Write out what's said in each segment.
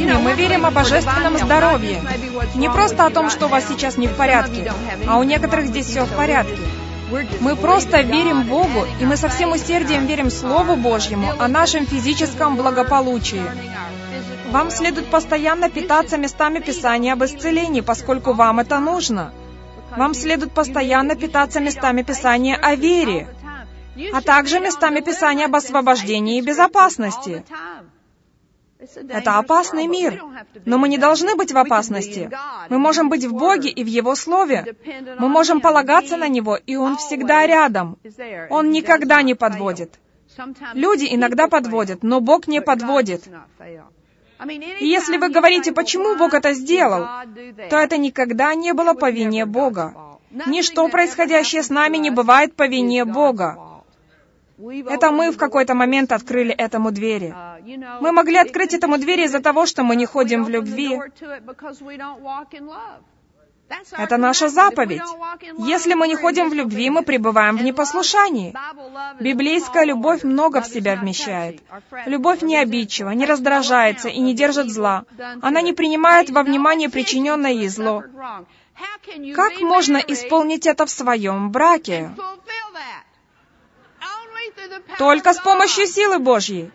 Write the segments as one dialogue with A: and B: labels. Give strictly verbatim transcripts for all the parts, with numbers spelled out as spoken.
A: жизни мы верим о божественном здоровье. Не просто о том, что у вас сейчас не в порядке, а у некоторых здесь все в порядке. Мы просто верим Богу, и мы со всем усердием верим Слову Божьему о нашем физическом благополучии. Вам следует постоянно питаться местами Писания об исцелении, поскольку вам это нужно. Вам следует постоянно питаться местами Писания о вере, а также местами Писания об освобождении и безопасности. Это опасный мир, но мы не должны быть в опасности. Мы можем быть в Боге и в Его Слове. Мы можем полагаться на Него, и Он всегда рядом. Он никогда не подводит. Люди иногда подводят, но Бог не подводит. И если вы говорите, почему Бог это сделал, то это никогда не было по вине Бога. Ничто, происходящее с нами, не бывает по вине Бога. Это мы в какой-то момент открыли этому двери. Мы могли открыть этому двери из-за того, что мы не ходим в любви. Это наша заповедь. Если мы не ходим в любви, мы пребываем в непослушании. Библейская любовь много в себя вмещает. Любовь не обидчива, не раздражается и не держит зла. Она не принимает во внимание причиненное ей зло. Как можно исполнить это в своем браке? Только с помощью силы Божьей.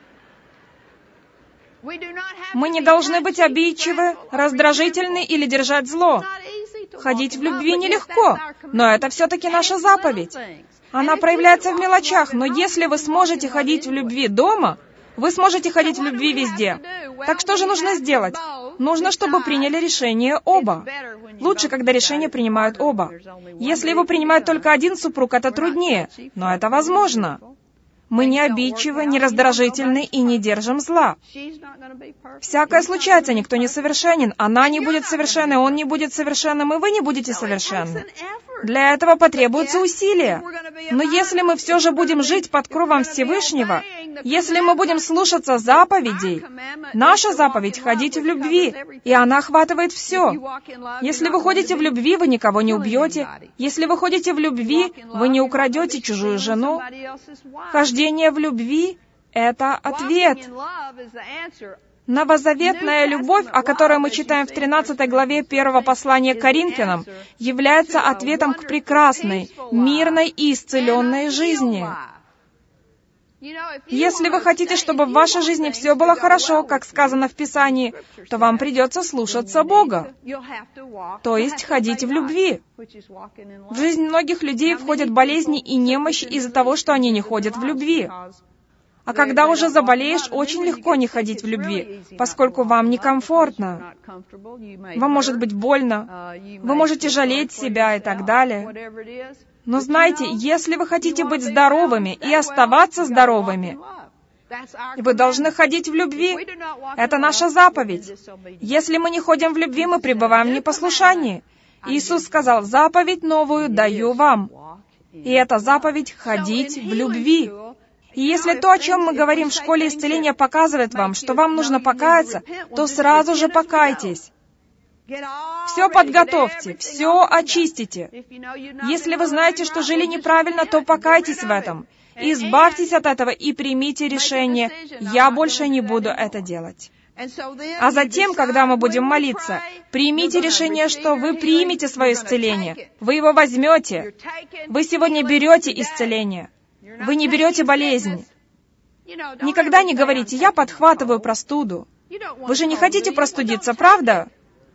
A: Мы не должны быть обидчивы, раздражительны или держать зло. Ходить в любви нелегко, но это все-таки наша заповедь. Она проявляется в мелочах, но если вы сможете ходить в любви дома, вы сможете ходить в любви везде. Так что же нужно сделать? Нужно, чтобы приняли решение оба. Лучше, когда решение принимают оба. Если его принимает только один супруг, это труднее, но это возможно. Мы не обидчивы, не раздражительны и не держим зла. Всякое случается, никто не совершенен. Она не будет совершенной, он не будет совершенным, и вы не будете совершенны. Для этого потребуются усилия. Но если мы все же будем жить под кровом Всевышнего, если мы будем слушаться заповедей, наша заповедь — ходить в любви, и она охватывает все. Если вы ходите в любви, вы никого не убьете. Если вы ходите в любви, вы не украдете чужую жену. Хождение в любви — это ответ. Новозаветная любовь, о которой мы читаем в тринадцатой главе первого послания к Коринфянам, является ответом к прекрасной, мирной и исцеленной жизни. Если вы хотите, чтобы в вашей жизни все было хорошо, как сказано в Писании, то вам придется слушаться Бога, то есть ходить в любви. В жизнь многих людей входят болезни и немощь из-за того, что они не ходят в любви. А когда уже заболеешь, очень легко не ходить в любви, поскольку вам некомфортно. Вам может быть больно, вы можете жалеть себя и так далее. Но знайте, если вы хотите быть здоровыми и оставаться здоровыми, вы должны ходить в любви. Это наша заповедь. Если мы не ходим в любви, мы пребываем в непослушании. Иисус сказал: «Заповедь новую даю вам». И эта заповедь — ходить в любви. И если то, о чем мы говорим в школе исцеления, показывает вам, что вам нужно покаяться, то сразу же покайтесь. Все подготовьте, все очистите. Если вы знаете, что жили неправильно, то покайтесь в этом. Избавьтесь от этого и примите решение: «Я больше не буду это делать». А затем, когда мы будем молиться, примите решение, что вы примете свое исцеление. Вы его возьмете. Вы сегодня берете исцеление. Вы не берете болезнь. Никогда не говорите: «Я подхватываю простуду». Вы же не хотите простудиться, правда?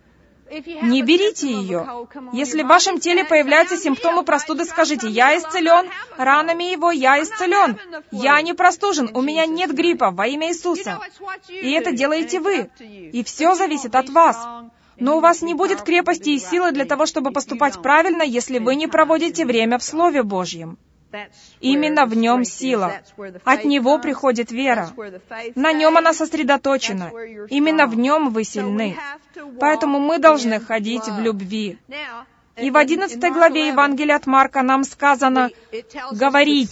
A: Не берите ее. Если в вашем теле появляются симптомы простуды, скажите: «Я исцелен, ранами его я исцелен. Я не простужен, у меня нет гриппа, во имя Иисуса». И это делаете вы. И все зависит от вас. Но у вас не будет крепости и силы для того, чтобы поступать правильно, если вы не проводите время в Слове Божьем. Именно в нем сила. От него приходит вера. На нем она сосредоточена. Именно в нем вы сильны. Поэтому мы должны ходить в любви. И в одиннадцатой главе Евангелия от Марка нам сказано «говорить».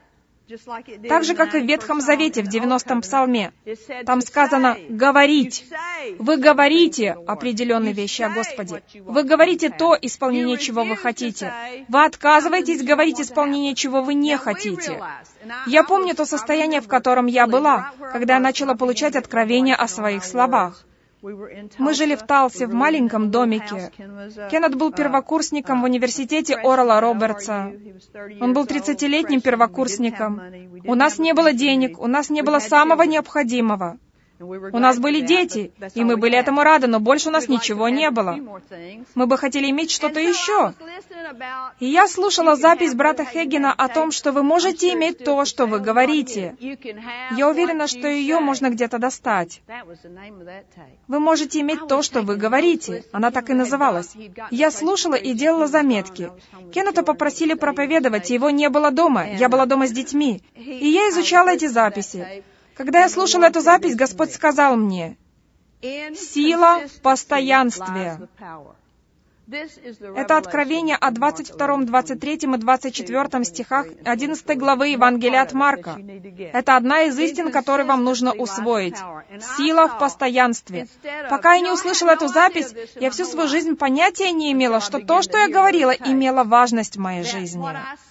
A: Так же, как и в Ветхом Завете, в девяностом псалме. Там сказано «говорить». Вы говорите определенные вещи о Господе. Вы говорите то, исполнение чего вы хотите. Вы отказываетесь говорить исполнение, чего вы не хотите. Я помню то состояние, в котором я была, когда я начала получать откровения о своих словах. Мы жили в Талсе, в маленьком домике. Кеннет был первокурсником в университете Орала Робертса. Он был тридцатилетним первокурсником. У нас не было денег, у нас не было самого необходимого. У нас были дети, и мы были этому рады, но больше у нас ничего не было. Мы бы хотели иметь что-то еще. И я слушала запись брата Хэггина о том, что вы можете иметь то, что вы говорите. Я уверена, что ее можно где-то достать. Вы можете иметь то, что вы говорите. Она так и называлась. Я слушала и делала заметки. Кеннета попросили проповедовать, его не было дома. Я была дома с детьми. И я изучала эти записи. Когда я слушала эту запись, Господь сказал мне: «Сила в постоянстве». Это откровение о двадцать втором, двадцать третьем и двадцать четвёртом стихах одиннадцатой главы Евангелия от Марка. Это одна из истин, которые вам нужно усвоить. Сила в постоянстве. Пока я не услышала эту запись, я всю свою жизнь понятия не имела, что то, что я говорила, имело важность в моей жизни.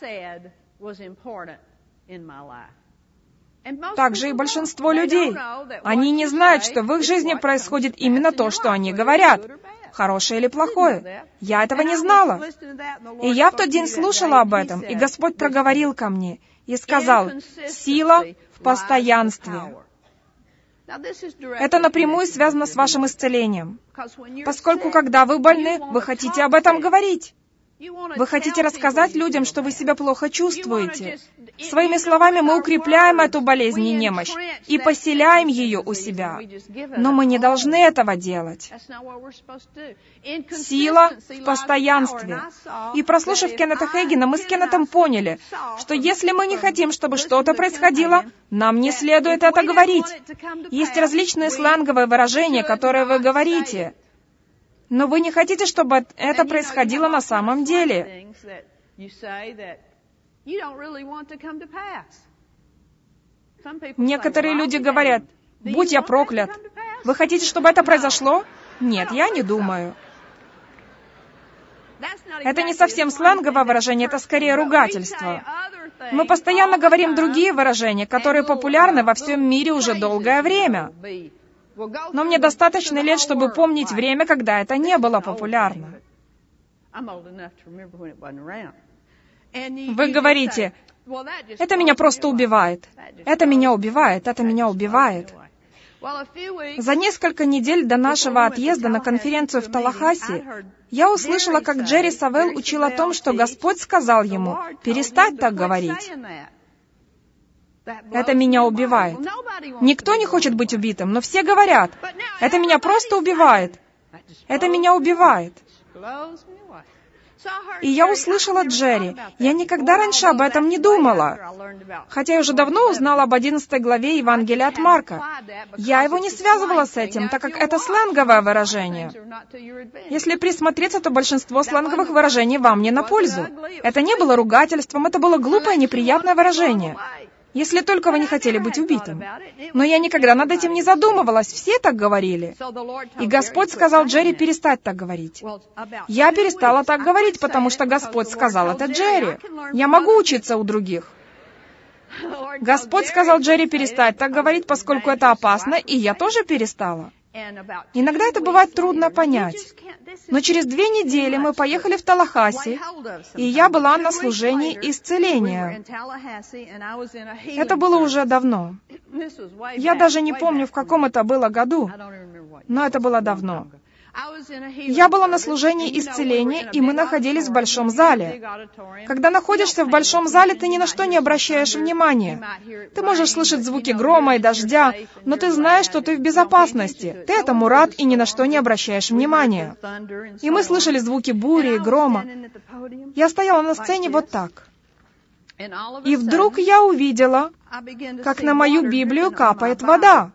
A: Также и большинство людей. Они не знают, что в их жизни происходит именно то, что они говорят. Хорошее или плохое. Я этого не знала. И я в тот день слушала об этом, и Господь проговорил ко мне и сказал: «Сила в постоянстве». Это напрямую связано с вашим исцелением. Поскольку, когда вы больны, вы хотите об этом говорить. Вы хотите рассказать людям, что вы себя плохо чувствуете. Своими словами мы укрепляем эту болезнь и немощь и поселяем ее у себя. Но мы не должны этого делать. Сила в постоянстве. И прослушав Кеннета Хэггина, мы с Кеннетом поняли, что если мы не хотим, чтобы что-то происходило, нам не следует это говорить. Есть различные сленговые выражения, которые вы говорите. Но вы не хотите, чтобы это происходило на самом деле. Некоторые люди говорят: «Будь я проклят». Вы хотите, чтобы это произошло? Нет, я не думаю. Это не совсем сленговое выражение, это скорее ругательство. Мы постоянно говорим другие выражения, которые популярны во всем мире уже долгое время. Но мне достаточно лет, чтобы помнить время, когда это не было популярно. Вы говорите: «Это меня просто убивает. Это меня убивает, это меня убивает». За несколько недель до нашего отъезда на конференцию в Таллахасси я услышала, как Джерри Савелл учил о том, что Господь сказал ему перестать так говорить. Это меня убивает. Никто не хочет быть убитым, но все говорят: «Это меня просто убивает. Это меня убивает». И я услышала Джерри. Я никогда раньше об этом не думала. Хотя я уже давно узнала об одиннадцатой главе Евангелия от Марка. Я его не связывала с этим, так как это сленговое выражение. Если присмотреться, то большинство сленговых выражений вам не на пользу. Это не было ругательством, это было глупое, неприятное выражение. Если только вы не хотели быть убитым. Но я никогда над этим не задумывалась, все так говорили. И Господь сказал Джерри перестать так говорить. Я перестала так говорить, потому что Господь сказал это Джерри. Я могу учиться у других. Господь сказал Джерри перестать так говорить, поскольку это опасно, и я тоже перестала. Иногда это бывает трудно понять. Но через две недели мы поехали в Таллахасси, и я была на служении исцеления. Это было уже давно. Я даже не помню, в каком это было году, но это было давно. Я была на служении исцеления, и мы находились в большом зале. Когда находишься в большом зале, ты ни на что не обращаешь внимания. Ты можешь слышать звуки грома и дождя, но ты знаешь, что ты в безопасности. Ты этому рад и ни на что не обращаешь внимания. И мы слышали звуки бури и грома. Я стояла на сцене вот так. И вдруг я увидела, как на мою Библию капает вода.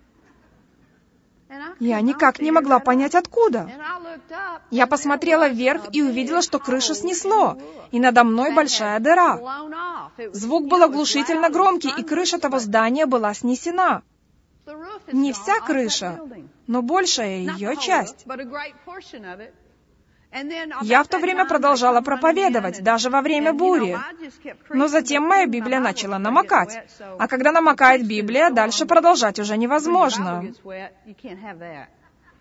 A: Я никак не могла понять, откуда. Я посмотрела вверх и увидела, что крышу снесло, и надо мной большая дыра. Звук был оглушительно громкий, и крыша того здания была снесена. Не вся крыша, но большая ее часть. Я в то время продолжала проповедовать, даже во время бури. Но затем моя Библия начала намокать. А когда намокает Библия, дальше продолжать уже невозможно.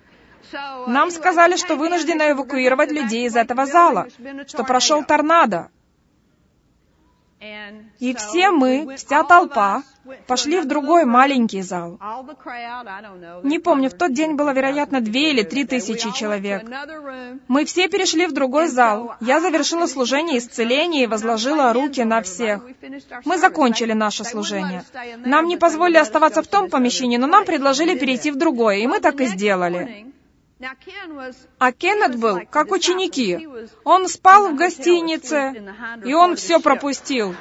A: Нам сказали, что вынуждены эвакуировать людей из этого зала, что прошел торнадо. И все мы, вся толпа, пошли в другой маленький зал. Не помню, в тот день было, вероятно, две или три тысячи человек. Мы все перешли в другой зал. Я завершила служение исцеления и возложила руки на всех. Мы закончили наше служение. Нам не позволили оставаться в том помещении, но нам предложили перейти в другое, и мы так и сделали. А Кеннет был, как ученики. Он спал в гостинице, и он все пропустил.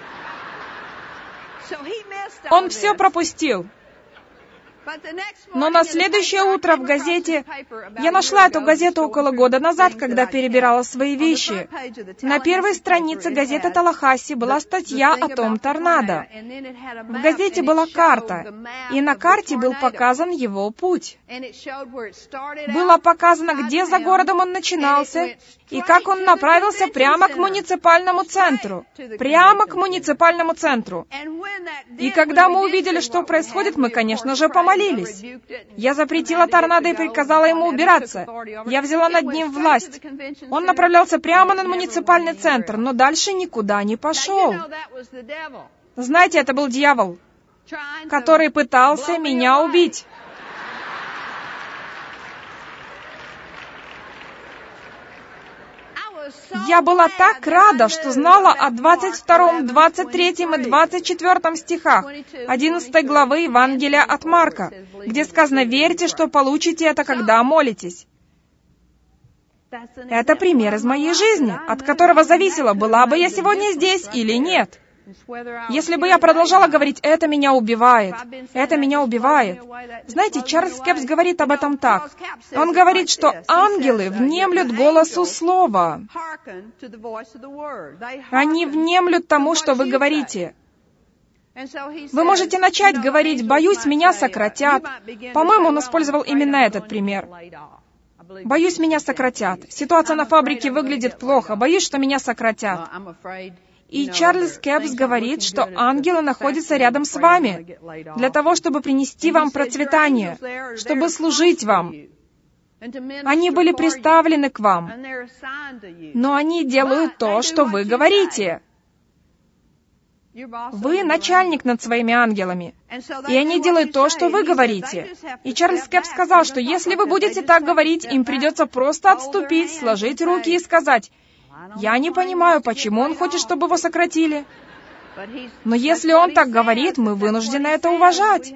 A: Он все пропустил. Но на следующее утро в газете... Я нашла эту газету около года назад, когда перебирала свои вещи. На первой странице газеты «Талахасси» была статья о том торнадо. В газете была карта, и на карте был показан его путь. Было показано, где за городом он начинался, и как он направился прямо к муниципальному центру. Прямо к муниципальному центру. И когда мы увидели, что происходит, мы, конечно же, помолились. Я запретила торнадо и приказала ему убираться. Я взяла над ним власть. Он направлялся прямо на муниципальный центр, но дальше никуда не пошел. Знаете, это был дьявол, который пытался меня убить. Я была так рада, что знала о двадцать втором, двадцать третьем и двадцать четвёртом стихах одиннадцатой главы Евангелия от Марка, где сказано: «Верьте, что получите это, когда молитесь». Это пример из моей жизни, от которого зависело, была бы я сегодня здесь или нет. Если бы я продолжала говорить: «Это меня убивает, это меня убивает». Знаете, Чарльз Кэпс говорит об этом так. Он говорит, что ангелы внемлют голосу слова. Они внемлют тому, что вы говорите. Вы можете начать говорить: «Боюсь, меня сократят». По-моему, он использовал именно этот пример. «Боюсь, меня сократят. Ситуация на фабрике выглядит плохо. Боюсь, что меня сократят». И Чарльз Кэпс говорит, что ангелы находятся рядом с вами для того, чтобы принести вам процветание, чтобы служить вам. Они были приставлены к вам, но они делают то, что вы говорите. Вы начальник над своими ангелами, и они делают то, что вы говорите. И Чарльз Кэпс сказал, что если вы будете так говорить, им придется просто отступить, сложить руки и сказать: «Я не понимаю, почему он хочет, чтобы его сократили». Но если он так говорит, мы вынуждены это уважать.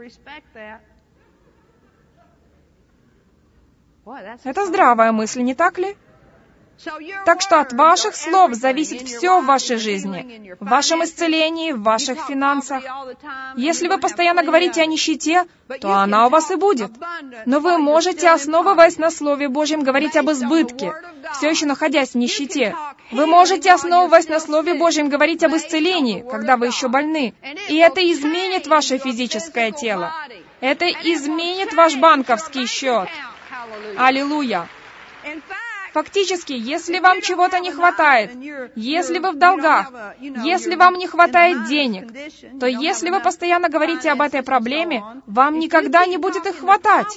A: Это здравая мысль, не так ли? Так что от ваших слов зависит все в вашей жизни, в вашем исцелении, в ваших финансах. Если вы постоянно говорите о нищете, то она у вас и будет. Но вы можете, основываясь на Слове Божьем, говорить об избытке, все еще находясь в нищете. Вы можете, основываясь на Слове Божьем, говорить об исцелении, когда вы еще больны. И это изменит ваше физическое тело. Это изменит ваш банковский счет. Аллилуйя! Фактически, если вам чего-то не хватает, если вы в долгах, если вам не хватает денег, то если вы постоянно говорите об этой проблеме, вам никогда не будет их хватать.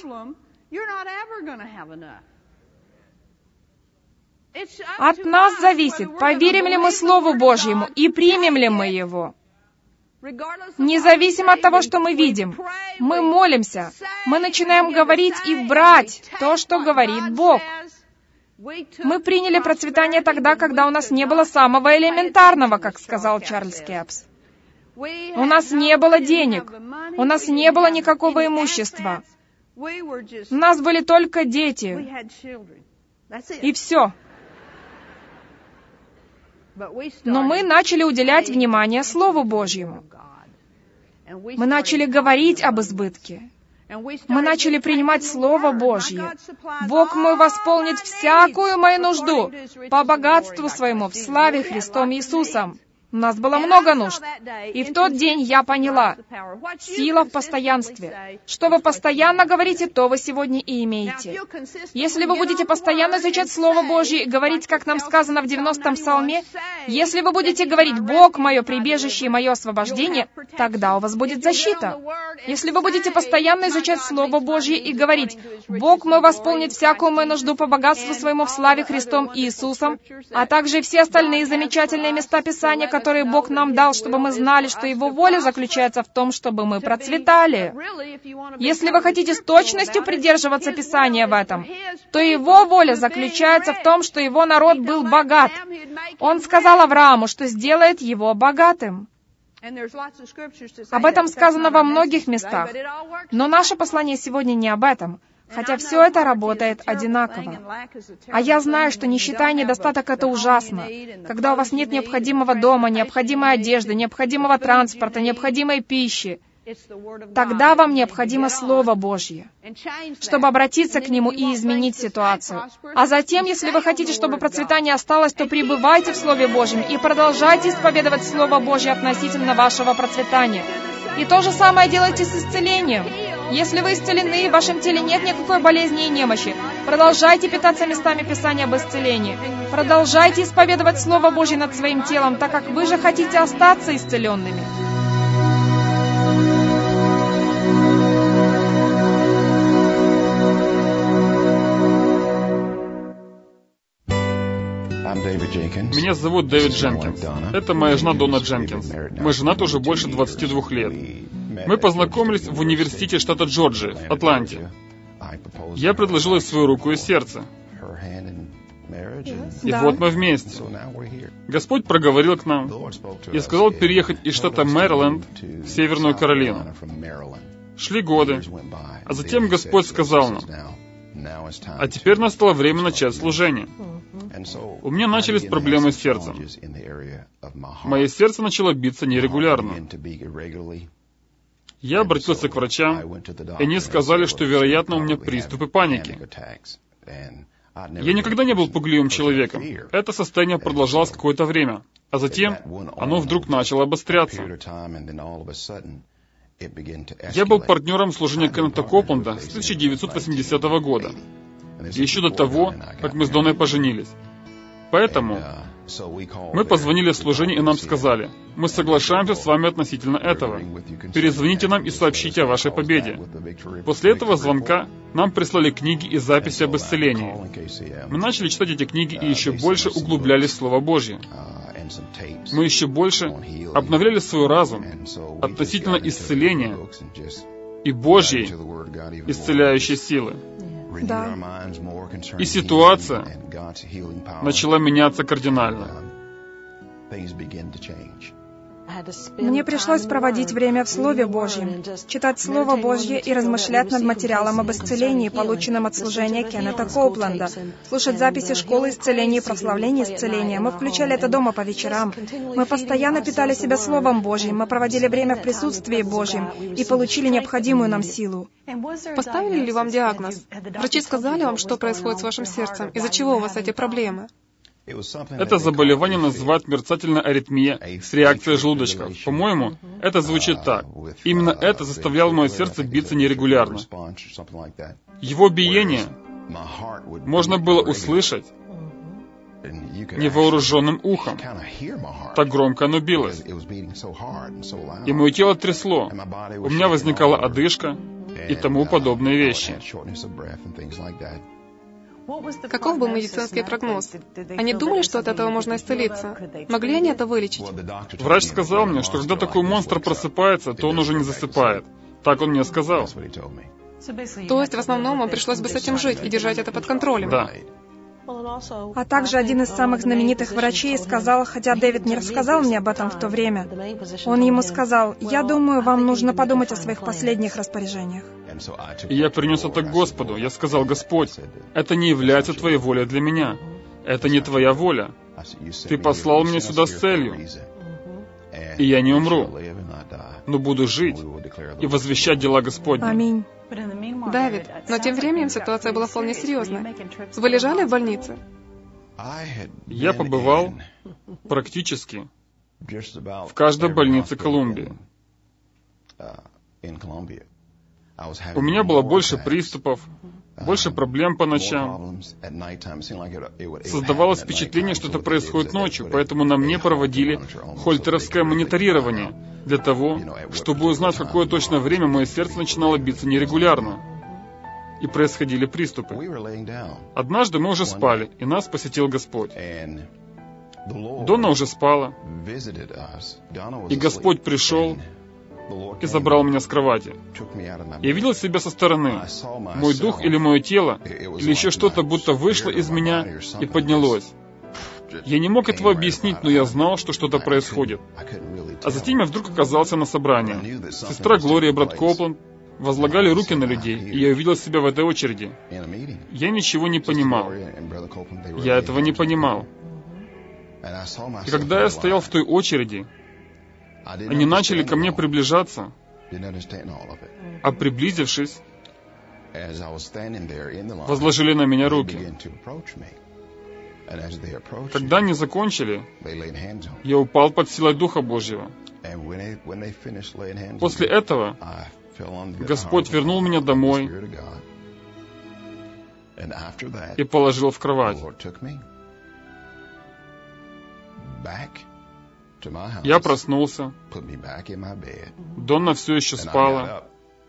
A: От нас зависит, поверим ли мы Слову Божьему и примем ли мы его. Независимо от того, что мы видим, мы молимся, мы начинаем говорить и брать то, что говорит Бог. Мы приняли процветание тогда, когда у нас не было самого элементарного, как сказал Чарльз Кэпс. У нас не было денег, у нас не было никакого имущества. У нас были только дети. И все. Но мы начали уделять внимание Слову Божьему. Мы начали говорить об избытке. Мы начали принимать Слово Божье. Бог мой восполнит всякую мою нужду по богатству своему в славе Христом Иисусом. У нас было много нужд. И в тот день я поняла, сила в постоянстве. Что вы постоянно говорите, то вы сегодня и имеете. Если вы будете постоянно изучать Слово Божье и говорить, как нам сказано в девяностом псалме, если вы будете говорить «Бог, мое прибежище и мое освобождение», тогда у вас будет защита. Если вы будете постоянно изучать Слово Божье и говорить «Бог мой восполнит всякую мою нужду по богатству своему в славе Христом Иисусом», а также и все остальные замечательные места Писания, которые Бог нам дал, чтобы мы знали, что Его воля заключается в том, чтобы мы процветали. Если вы хотите с точностью придерживаться Писания в этом, то Его воля заключается в том, что Его народ был богат. Он сказал Аврааму, что сделает его богатым. Об этом сказано во многих местах. Но наше послание сегодня не об этом. Хотя все это работает одинаково. А я знаю, что нищета и недостаток — это ужасно. Когда у вас нет необходимого дома, необходимой одежды, необходимого транспорта, необходимой пищи, тогда вам необходимо Слово Божье, чтобы обратиться к Нему и изменить ситуацию. А затем, если вы хотите, чтобы процветание осталось, то пребывайте в Слове Божьем и продолжайте исповедовать Слово Божье относительно вашего процветания. И то же самое делайте с исцелением. Если вы исцелены, в вашем теле нет никакой болезни и немощи, продолжайте питаться местами Писания об исцелении. Продолжайте исповедовать Слово Божье над своим телом, так как вы же хотите остаться исцеленными.
B: Меня зовут Дэвид Дженкинс. Это моя жена Донна Дженкинс. Мы женаты уже больше двадцати двух лет. Мы познакомились в университете штата Джорджия, в Атланте. Я предложил ей свою руку и сердце. И
A: Да.
B: вот мы вместе. Господь проговорил к нам и сказал переехать из штата Мэриленд в Северную Каролину. Шли годы, а затем Господь сказал нам: «А теперь настало время начать служение». У меня начались проблемы с сердцем. Мое сердце начало биться нерегулярно. Я обратился к врачам, и они сказали, что, вероятно, у меня приступы паники. Я никогда не был пугливым человеком. Это состояние продолжалось какое-то время, а затем оно вдруг начало обостряться. Я был партнером служения Кеннета Копленда с тысяча девятьсот восьмидесятого года, еще до того, как мы с Донной поженились. Поэтому мы позвонили в служение, и нам сказали: «Мы соглашаемся с вами относительно этого. Перезвоните нам и сообщите о вашей победе». После этого звонка нам прислали книги и записи об исцелении. Мы начали читать эти книги и еще больше углублялись в Слово Божье. Мы еще больше обновляли свой разум относительно исцеления и Божьей исцеляющей силы.
A: Да.
B: И ситуация начала меняться кардинально.
A: Мне пришлось проводить время в Слове Божьем, читать Слово Божье и размышлять над материалом об исцелении, полученном от служения Кеннета Копленда, слушать записи школы исцеления и прославления исцеления. Мы включали это дома по вечерам. Мы постоянно питали себя Словом Божьим, мы проводили время в присутствии Божьем и получили необходимую нам силу.
C: Поставили ли вам диагноз? Врачи сказали вам, что происходит с вашим сердцем? Из-за чего у вас эти проблемы?
B: Это заболевание называют мерцательная аритмия с реакцией желудочка. По-моему, это звучит так. Именно это заставляло мое сердце биться нерегулярно. Его биение можно было услышать невооруженным ухом. Так громко оно билось. И мое тело трясло. У меня возникала одышка и тому подобные вещи.
C: Каков был медицинский прогноз? Они думали, что от этого можно исцелиться? Могли они это вылечить?
B: Врач сказал мне, что когда такой монстр просыпается, то он уже не засыпает. Так он мне сказал.
C: То есть, в основном, вам пришлось бы с этим жить и держать это под контролем?
B: Да.
A: А также один из самых знаменитых врачей сказал, хотя Дэвид не рассказал мне об этом в то время, он ему сказал: «Я думаю, вам нужно подумать о своих последних распоряжениях».
B: И я принес это к Господу. Я сказал: «Господь, это не является Твоей волей для меня. Это не Твоя воля. Ты послал меня сюда с целью. И я не умру, но буду жить и возвещать дела Господни».
A: Аминь.
C: Дэвид, но тем временем ситуация была вполне серьезной. Вы лежали в больнице?
B: Я побывал практически в каждой больнице Колумбии. У меня было больше приступов, больше проблем по ночам. Создавалось впечатление, что это происходит ночью, поэтому на мне проводили хольтеровское мониторирование для того, чтобы узнать, в какое точное время мое сердце начинало биться нерегулярно. И происходили приступы. Однажды мы уже спали, и нас посетил Господь. Донна уже спала, и Господь пришел и забрал меня с кровати. Я видел себя со стороны. Мой дух или мое тело, или еще что-то будто вышло из меня и поднялось. Я не мог этого объяснить, но я знал, что что-то происходит. А затем я вдруг оказался на собрании. Сестра Глория и брат Копланд возлагали руки на людей, и я увидел себя в этой очереди. Я ничего не понимал. Я этого не понимал. И когда я стоял в той очереди, они начали ко мне приближаться, а приблизившись, возложили на меня руки. Когда они закончили, я упал под силой Духа Божьего. После этого Господь вернул меня домой и положил в кровать. Я проснулся. Донна все еще спала.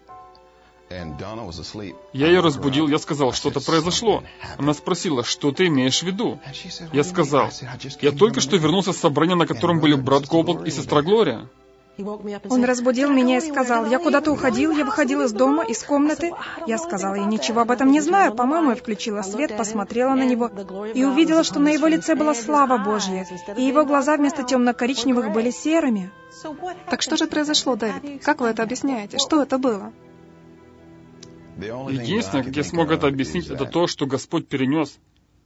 B: Я ее разбудил, я сказал, что-то произошло. Она спросила, что ты имеешь в виду? Я сказал, я только что вернулся с собрания, на котором были брат Копланд и сестра Глория.
A: Он разбудил меня и сказал, я куда-то уходил, я выходил из дома, из комнаты. Я сказала, я ничего об этом не знаю. По-моему, я включила свет, посмотрела на него и увидела, что на его лице была слава Божья, и его глаза вместо темно-коричневых были серыми.
C: Так что же произошло, Дэвид? Как вы это объясняете? Что это было?
B: Единственное, как я смог это объяснить, это то, что Господь перенес,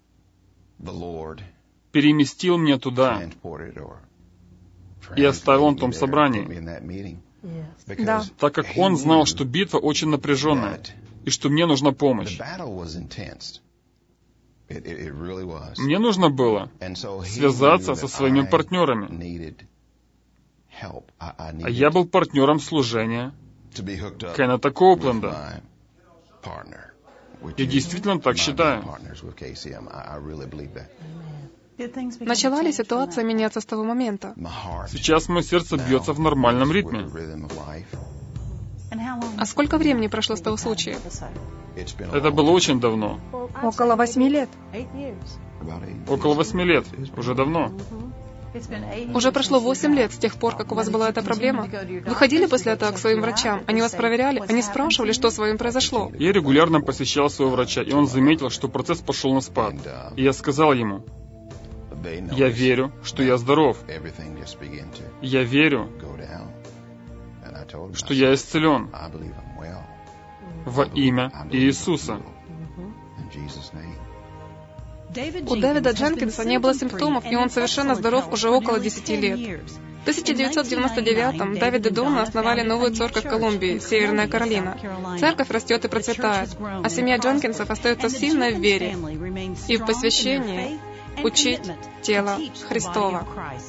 B: переместил меня туда и оставил на том собрании.
A: Да.
B: Так как Он знал, что битва очень напряженная, и что мне нужна помощь. Мне нужно было связаться со своими партнерами. А я был партнером служения Кеннета Коупленда. Я действительно так считаю.
C: Начала ли ситуация меняться с того момента?
B: Сейчас мое сердце бьется в нормальном ритме.
C: А сколько времени прошло с того случая?
B: Это было очень давно.
A: Около восьми лет.
B: Около восьми лет. Уже давно.
C: Уже прошло восемь лет с тех пор, как у вас была эта проблема. Вы ходили после этого к своим врачам? Они вас проверяли? Они спрашивали, что с вами произошло?
B: Я регулярно посещал своего врача, и он заметил, что процесс пошел на спад. И я сказал ему, я верю, что я здоров. Я верю, что я исцелен во имя Иисуса.
C: У Дэвида Дженкинса не было симптомов, и он совершенно здоров уже около десяти лет. В тысяча девятьсот девяносто девятом Дэвид и Донна основали новую церковь в Колумбии, Северная Каролина. Церковь растет и процветает, а семья Дженкинсов остается сильной в вере и в посвящении учить тело Христова.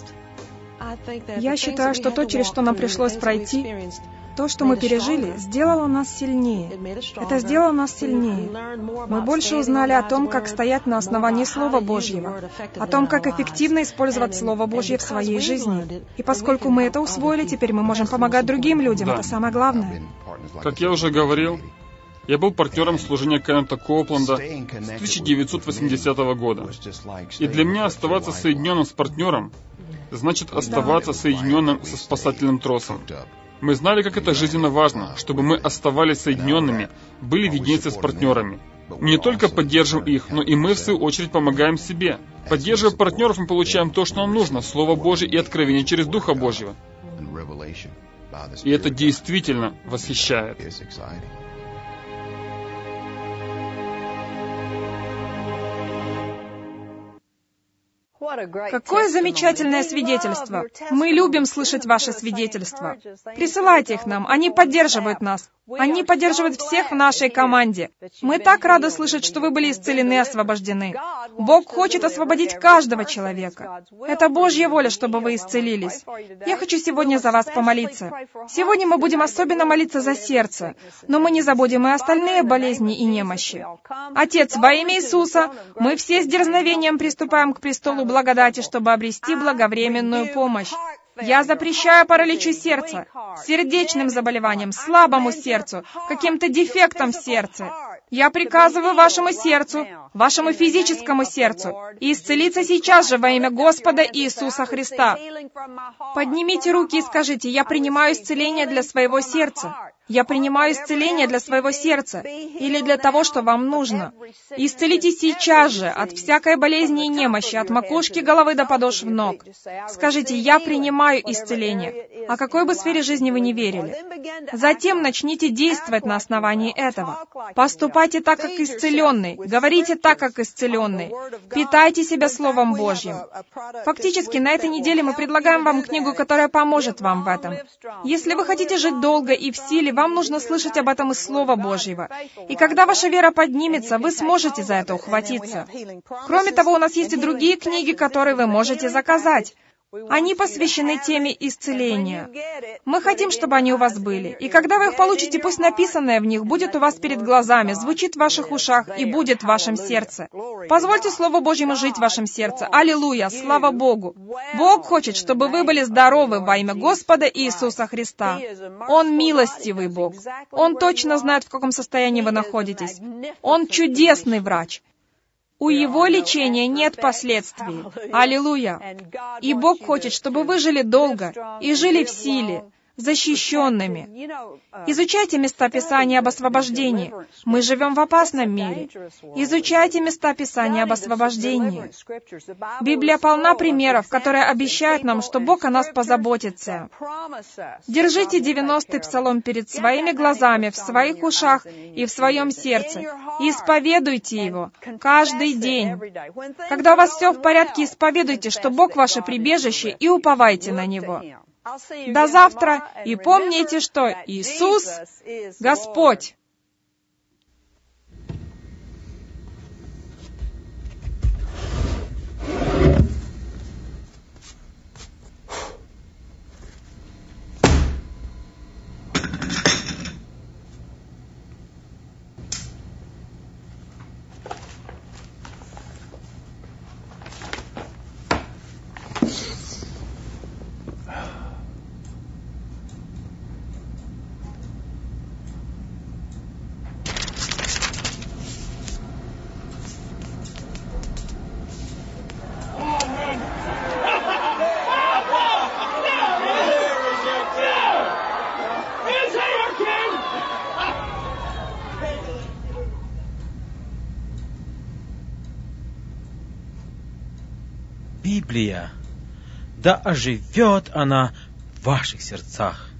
A: Я считаю, что то, через что нам пришлось пройти, то, что мы пережили, сделало нас сильнее. Это сделало нас сильнее. Мы больше узнали о том, как стоять на основании Слова Божьего, о том, как эффективно использовать Слово Божье в своей жизни. И поскольку мы это усвоили, теперь мы можем помогать другим людям.
B: Да.
A: Это самое главное.
B: Как я уже говорил, я был партнером служения Кеннета Коупленда с тысяча девятьсот восьмидесятого года. И для меня оставаться соединенным с партнером значит оставаться соединенным со спасательным тросом. Мы знали, как это жизненно важно, чтобы мы оставались соединенными, были в единстве с партнерами. Мы не только поддерживаем их, но и мы, в свою очередь, помогаем себе. Поддерживая партнеров, мы получаем то, что нам нужно, Слово Божье и откровение через Духа Божьего. И это действительно восхищает.
A: Какое замечательное свидетельство! Мы любим слышать ваши свидетельства. Присылайте их нам, они поддерживают нас. Они поддерживают всех в нашей команде. Мы так рады слышать, что вы были исцелены и освобождены. Бог хочет освободить каждого человека. Это Божья воля, чтобы вы исцелились. Я хочу сегодня за вас помолиться. Сегодня мы будем особенно молиться за сердце, но мы не забудем и остальные болезни и немощи. Отец, во имя Иисуса, мы все с дерзновением приступаем к престолу благодати, чтобы обрести благовременную помощь. Я запрещаю параличу сердца, сердечным заболеваниям, слабому сердцу, каким-то дефектам в сердце. Я приказываю вашему сердцу, вашему физическому сердцу, исцелиться сейчас же во имя Господа Иисуса Христа. Поднимите руки и скажите: «Я принимаю исцеление для своего сердца». Я принимаю исцеление для своего сердца или для того, что вам нужно. Исцелитесь сейчас же от всякой болезни и немощи, от макушки головы до подошв ног. Скажите: «Я принимаю исцеление», о какой бы сфере жизни вы не верили. Затем начните действовать на основании этого. Поступайте так, как исцеленный, говорите так, как исцеленный, питайте себя Словом Божьим. Фактически, на этой неделе мы предлагаем вам книгу, которая поможет вам в этом. Если вы хотите жить долго и в силе, вам нужно слышать об этом из Слова Божьего. И когда ваша вера поднимется, вы сможете за это ухватиться. Кроме того, у нас есть и другие книги, которые вы можете заказать. Они посвящены теме исцеления. Мы хотим, чтобы они у вас были. И когда вы их получите, пусть написанное в них будет у вас перед глазами, звучит в ваших ушах и будет в вашем сердце. Позвольте Слову Божьему жить в вашем сердце. Аллилуйя! Слава Богу! Бог хочет, чтобы вы были здоровы во имя Господа Иисуса Христа. Он милостивый Бог. Он точно знает, в каком состоянии вы находитесь. Он чудесный врач. У Его лечения нет последствий. Аллилуйя! И Бог хочет, чтобы вы жили долго и жили в силе, защищенными. Изучайте места Писания об освобождении. Мы живем в опасном мире. Изучайте места Писания об освобождении. Библия полна примеров, которые обещают нам, что Бог о нас позаботится. Держите девяностый псалом перед своими глазами, в своих ушах и в своем сердце. Исповедуйте его каждый день. Когда у вас все в порядке, исповедуйте, что Бог ваше прибежище, и уповайте на Него. До завтра, и помните, что Иисус — Господь.
D: Библия, да оживет она в ваших сердцах.